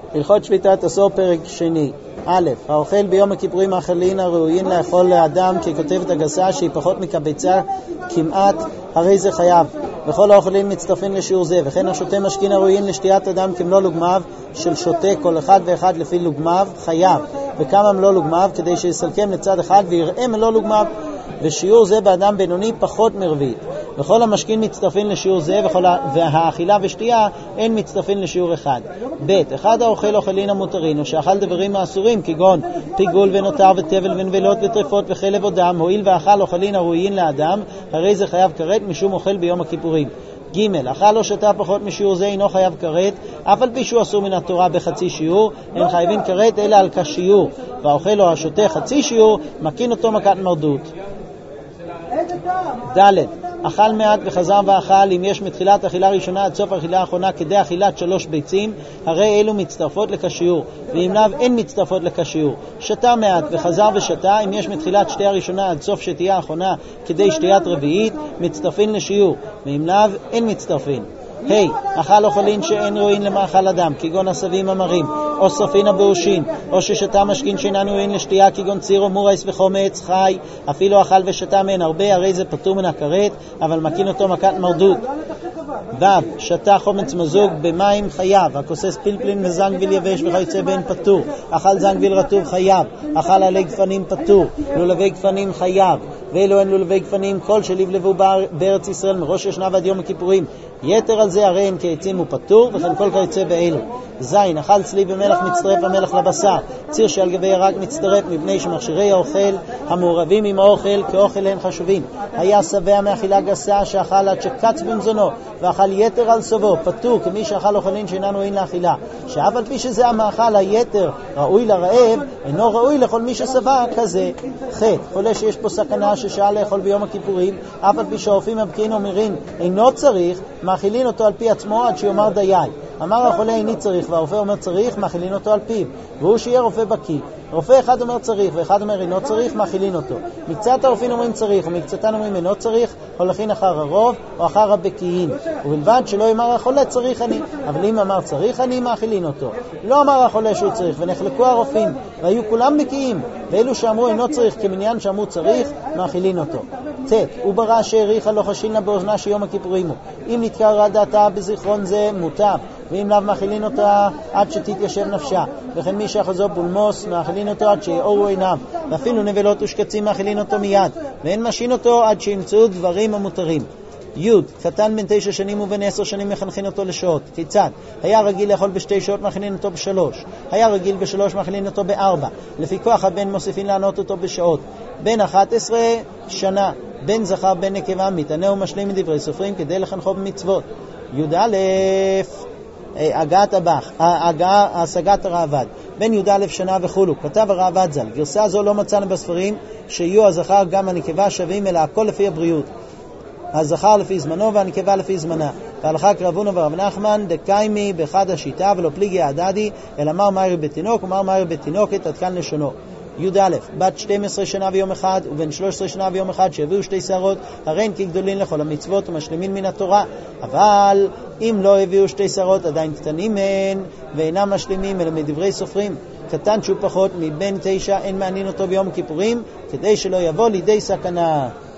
הלכות שביתת עשור פרק שני. א', האוכל ביום הכיפורים מאכלין הראויים לאכול לאדם, כי כותבת הגסה שהיא פחות מקבצה כמעט, הרי זה חייב. וכל האוכלים מצטרפים לשיעור זה, וכן השותה משכין הראויים לשתיית אדם כמלוא לוגמיו של שותה כל אחד ואחד לפי לוגמיו חייב, וכמה מלוא לוגמיו כדי שיסלקם לצד אחד ויראה מלוא לוגמיו, ושיעור זה באדם בינוני פחות מרבית. וכל המשכין מצטרפים לשיעור זה, והאכילה ושתייה אין מצטרפים לשיעור אחד. ב', אחד האוכל אוכלין המותרין, או שאכל דברים האסורים, כגון פיגול ונותר ותבל ונבלות וטרפות וחלב או דם, הואיל ואכל אוכלין הראויים לאדם, הרי זה חייב כרת משום אוכל ביום הכיפורים. ג', אכל או שתה פחות משיעור זה אינו חייב כרת, אף על פי שהוא אסור מן התורה בחצי שיעור, אין חייבים כרת אלא על כשיעור, והאוכל או השותה חצי שיעור, מקין אותו מכת מרדות. ד', אכל מעט וחזר ואכל, אם יש מתחילת אכילה ראשונה עד סוף אכילה האחרונה כדי אכילת 3 ביצים, הרי אלו מצטרפות לכשיעור, ואם לאו אין מצטרפות לכשיעור. שתה מעט וחזר ושתה, אם יש מתחילת שתייה ראשונה עד סוף שתייה האחרונה כדי שתיית רביעית, מצטרפין לשיעור, ואם לאו אין מצטרפין. אכל אוכלין שאין ראוין למאכל אדם, כגון עשבים המרים, או סופין הבאושין, או ששתה משכין שאינן ראוין לשתייה, כגון ציר או מורייס וחומץ חי, אפילו אכל ושתה מהן הרבה, הרי זה פטור מן הכרת, אבל מקין אותו מכת מרדות. ו', שתה חומץ מזוג במים חייב, הכוסס פלפלין וזנגביל יבש וכיוצא בהן פטור, אכל זנגביל רטוב חייב, אכל עלי גפנים פטור, לולבי גפנים חייב, ואלו הן לולבי גפנים כל שלבלבו בארץ ישראל מראש השנה ועד יום הכיפורים, יתר על זה הרי הם כעצים הוא פטור, וכן כל כיוצא באלו. ז', אכל צלי ומלח מצטרף המלח לבשר, ציר שעל גבי ירק מצטרף, מפני שמכשירי האוכל המעורבים עם האוכל כאוכל הם חשובים. היה שבע מאכילה גסה שאכל עד שקץ במזונו ואכל יתר על סובו, פטור כמי שאכל אוכלין שאינן ראויים לאכילה, שאף על פי שזה המאכל היתר ראוי לרעב, אינו ראוי לכל מי ששבע כזה. ח', חולה שיש פה סכנה ששעה לאכול ביום הכיפורים, אף על פי שהרופאים מבקיעים אומרים אינו צריך, מאכילין אותו על פי עצמו עד שיאמר דיין. אמר החולה איני צריך והרופא אומר צריך, מאכילין אותו על פיו, והוא שיהיה רופא בקיא. רופא אחד אומר צריך ואחד אומר אינו צריך, מאכילין אותו. מקצת הרופאים אומרים צריך ומקצתן אומרים אינו צריך, הולכין אחר הרוב או אחר הבקיין, ובלבד שלא אמר החולה צריך אני. אבל אם אמר צריך אני, מאכילין אותו. לא אמר החולה שהוא צריך, ונחלקו הרופאים והיו כולם בקיאים, ואלו שאמרו אינו צריך כמניין שאמרו צריך, מאכילין אותו. ט', הוא ברא שהעריכה לא חשינה באוזנה שיום הכיפורים הוא, אם נתקרא דעתה בזיכרון זה מוטב, ואם לאו מאכילין אותה עד שתתיישב נפשה, וכן מי שאחזו בולמוס מאכילין אותו עד שיאורו עיניו, ואפילו נבלות ושקצים מאכילין אותו מיד, ואין משין אותו עד שימצאו דברים המותרים. י', קטן בן 9 שנים ובן 10 שנים מחנכין אותו לשעות. כיצד? היה רגיל לאכול ב2 שעות, מאכילין אותו ב3. היה רגיל ב3, מאכילין אותו ב4. לפי כוח הבן מוסיפין לענות אותו בשעות. בן 11 שנה, בן זכר בן נקבה, מתענה ומשלים מדברי סופרים כדי לחנכו במצוות. י"א, השגת הרעבד, בן י"א שנה וכולו. כתב הרעבד ז"ל, גרסה זו לא מצאנו בספרים שיהיו הזכר גם הנקבה שווים, אלא הכל לפי הבריאות, הזכר לפי זמנו והנקבה לפי זמנה. והלכה קרבונו ורב נחמן דקיימי באחד השיטה ולא פליגי העדדי, אלא מר מאיר בתינוק ומר מאיר בתינוקת, עד כאן לשונו. י"א, בת 12 שנה ויום אחד ובן 13 שנה ויום אחד שהביאו 2 שערות, הרי הם כגדולין לכל המצוות ומשלימין מן התורה. אבל אם לא הביאו 2 שערות עדיין קטנים מהן ואינם משלימים, אלא מדברי סופרים. קטן שהוא פחות מבן 9 אין מעניין אותו ביום כיפורים, כדי שלא יבוא לידי סכנה.